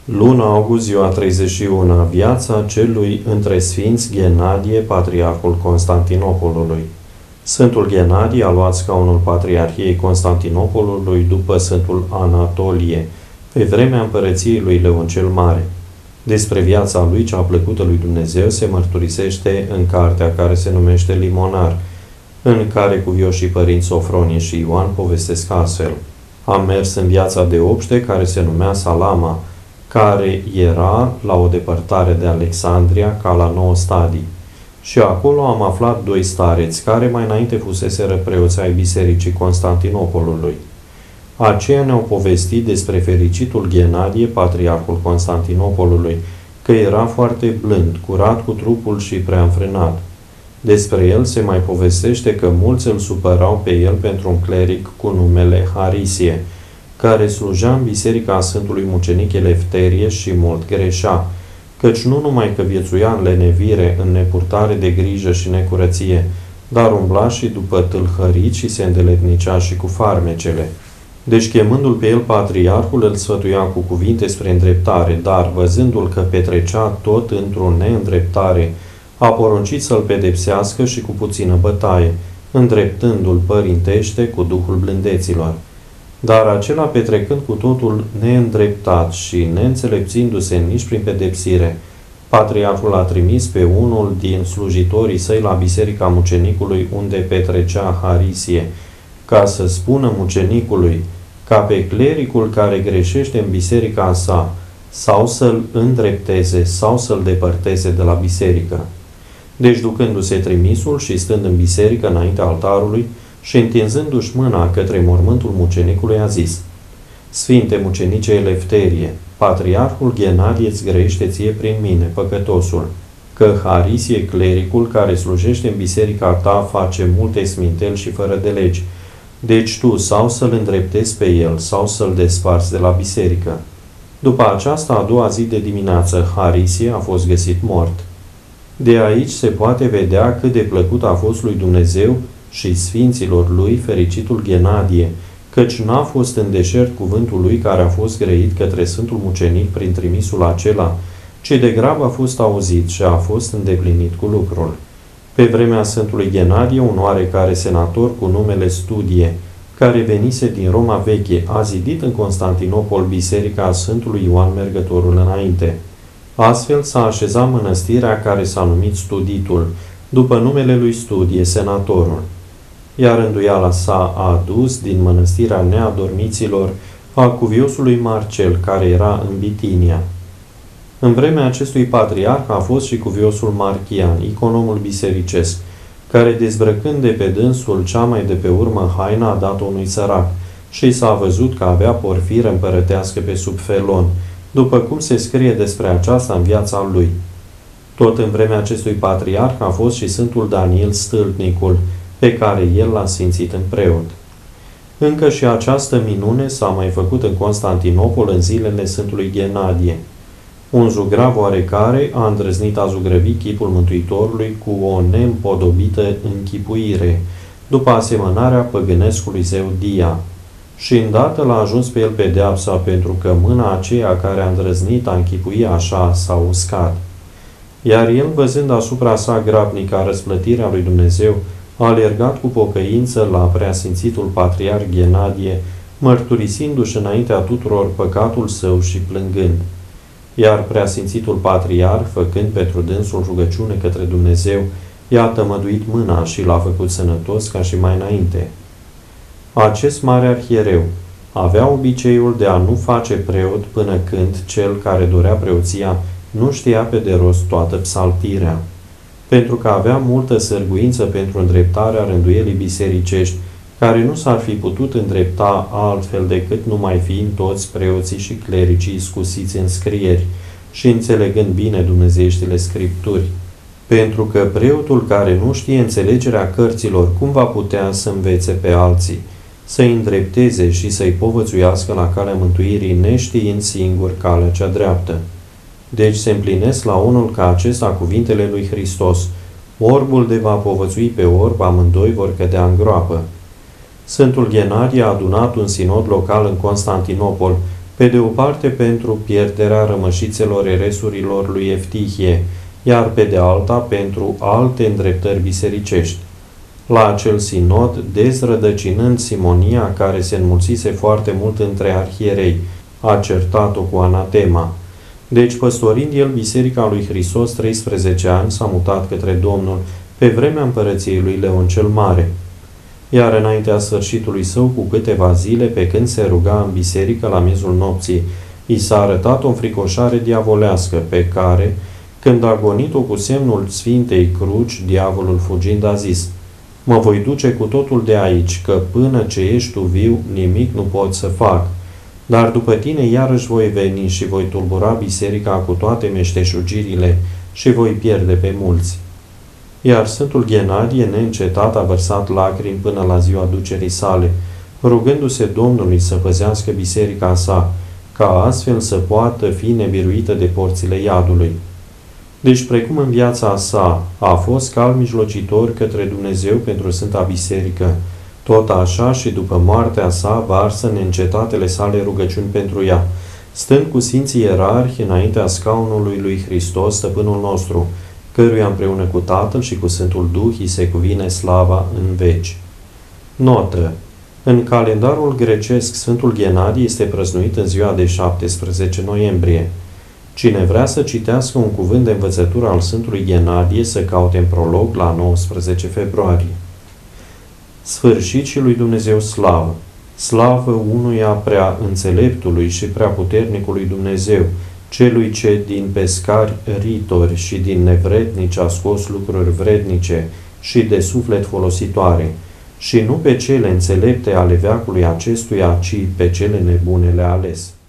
Luna august, ziua 31, viața celui între sfinți Ghenadie, patriarhul Constantinopolului. Sfântul Ghenadie a luat scaunul patriarhiei Constantinopolului după Sfântul Anatolie, pe vremea împărăției lui Leon cel Mare. Despre viața lui cea plăcută lui Dumnezeu se mărturisește în cartea care se numește Limonar, în care cuvioșii părinți Sofronie și Ioan povestesc astfel. Am mers în viața de obște care se numea Salama, care era la o depărtare de Alexandria ca la 9 stadii. Și acolo am aflat 2 stareți, care mai înainte fuseseră preoți ai Bisericii Constantinopolului. Aceia ne-au povestit despre fericitul Ghenadie, patriarhul Constantinopolului, că era foarte blând, curat cu trupul și prea înfrânat. Despre el se mai povestește că mulți îl supărau pe el pentru un cleric cu numele Harisie, care sluja în biserica Sfântului Mucenic Elefterie și mult greșea, căci nu numai că viețuia în lenevire, în nepurtare de grijă și necurăție, dar umbla și după tâlhăriți și se îndeletnicea și cu farmecele. Deci, chemându-l pe el patriarhul, îl sfătuia cu cuvinte spre îndreptare, dar, văzându-l că petrecea tot într-o neîndreptare, a poruncit să-l pedepsească și cu puțină bătaie, îndreptându-l părintește cu duhul blândeților. Dar acela, petrecând cu totul neîndreptat și neînțelepțindu-se nici prin pedepsire, patriarhul a trimis pe unul din slujitorii săi la biserica mucenicului unde petrecea Harisie, ca să spună mucenicului ca pe clericul care greșește în biserica sa sau să-l îndrepteze sau să-l depărteze de la biserică. Deci, ducându-se trimisul și stând în biserică înaintea altarului și întinzându-și mâna către mormântul mucenicului, a zis: Sfinte mucenice Elefterie, patriarhul Ghenadie îți grăiește ție prin mine, păcătosul, că Harisie, clericul care slujește în biserica ta, face multe sminteli și fără de legi. Deci tu sau să-l îndreptezi pe el, sau să-l desparți de la biserică. După aceasta, a doua zi de dimineață, Harisie a fost găsit mort. De aici se poate vedea cât de plăcut a fost lui Dumnezeu și sfinților lui fericitul Ghenadie, căci n-a fost în deșert cuvântul lui care a fost grăit către Sfântul Mucenic prin trimisul acela, ci degrabă a fost auzit și a fost îndeplinit cu lucrul. Pe vremea Sfântului Ghenadie, un oarecare senator cu numele Studie, care venise din Roma veche, a zidit în Constantinopol biserica Sfântului Ioan Mergătorul înainte. Astfel s-a așezat mănăstirea care s-a numit Studitul, după numele lui Studie, senatorul. Iar înduiala sa a adus din mănăstirea Neadormiților a cuviosului Marcel, care era în Bitinia. În vremea acestui patriarh a fost și cuviosul Marchian, iconomul bisericesc, care, dezbrăcând de pe dânsul cea mai de pe urmă haina, a dat-o unui sărac și s-a văzut că avea porfiră împărătească pe sub felon, după cum se scrie despre aceasta în viața lui. Tot în vremea acestui patriarh a fost și Sfântul Daniel Stâlpnicul, pe care el l-a sfințit în preot. Încă și această minune s-a mai făcut în Constantinopol în zilele Sfântului Ghenadie. Un zugrav oarecare a îndrăznit a zugrăvi chipul Mântuitorului cu o neîmpodobită închipuire, după asemănarea păgânescului zeu Dia. Și îndată l-a ajuns pe el pedeapsa, pentru că mâna aceea care a îndrăznit a închipui așa s-a uscat. Iar el, văzând asupra sa grabnica răsplătirea lui Dumnezeu, a alergat cu pocăință la preasfințitul patriarh Ghenadie, mărturisindu-și înaintea tuturor păcatul său și plângând. Iar preasfințitul patriarh, făcând pentru dânsul rugăciune către Dumnezeu, i-a tămăduit mâna și l-a făcut sănătos ca și mai înainte. Acest mare arhiereu avea obiceiul de a nu face preot până când cel care dorea preoția nu știa pe de rost toată psaltirea. Pentru că avea multă sârguință pentru îndreptarea rânduielii bisericești, care nu s-ar fi putut îndrepta altfel decât numai fiind toți preoții și clericii iscusiți în scrieri și înțelegând bine dumnezeieștile scripturi. Pentru că preotul care nu știe înțelegerea cărților, cum va putea să învețe pe alții, să-i îndrepteze și să-i povățuiască la calea mântuirii, neștiind singur calea cea dreaptă? Deci se împlinesc la unul ca acesta cuvintele lui Hristos: orbul de va povățui pe orb, amândoi vor cădea în groapă. Sfântul Ghenadie a adunat un sinod local în Constantinopol pe de o parte pentru pierderea rămășițelor eresurilor lui Eftihie, iar pe de alta pentru alte îndreptări bisericești. La acel sinod, dezrădăcinând simonia care se înmulțise foarte mult între arhierei, a certat-o cu anatema. Deci, păstorind el Biserica lui Hristos 13 ani, s-a mutat către Domnul pe vremea împărăției lui Leon cel Mare. Iar înaintea sfârșitului său, cu câteva zile, pe când se ruga în biserică la miezul nopții, i s-a arătat o înfricoșare diavolească, pe care, când a gonit-o cu semnul Sfintei Cruci, diavolul fugind a zis: mă voi duce cu totul de aici, că până ce ești tu viu, nimic nu pot să fac. Dar după tine iarăși voi veni și voi tulbura biserica cu toate meșteșugirile și voi pierde pe mulți. Iar Sfântul Ghenadie, neîncetat, a vărsat lacrimi până la ziua ducerii sale, rugându-se Domnului să păzească biserica sa, ca astfel să poată fi nebiruită de porțile iadului. Deci, precum în viața sa a fost cal mijlocitor către Dumnezeu pentru Sfânta Biserică, tot așa și după moartea sa varsă neîncetatele sale rugăciuni pentru ea, stând cu Sfinții Ierarhi înaintea scaunului lui Hristos, Stăpânul nostru, căruia împreună cu Tatăl și cu Sfântul Duh îi se cuvine slava în veci. Notă. În calendarul grecesc, Sfântul Ghenadie este prăznuit în ziua de 17 noiembrie. Cine vrea să citească un cuvânt de învățătură al Sfântului Ghenadie, să caute în prolog la 19 februarie. Sfârșit și lui Dumnezeu slavă! Slavă unuia prea înțeleptului și prea puternicului Dumnezeu, celui ce din pescari ritori și din nevrednici a scos lucruri vrednice și de suflet folositoare, și nu pe cele înțelepte ale veacului acestuia, ci pe cele nebune le-a ales.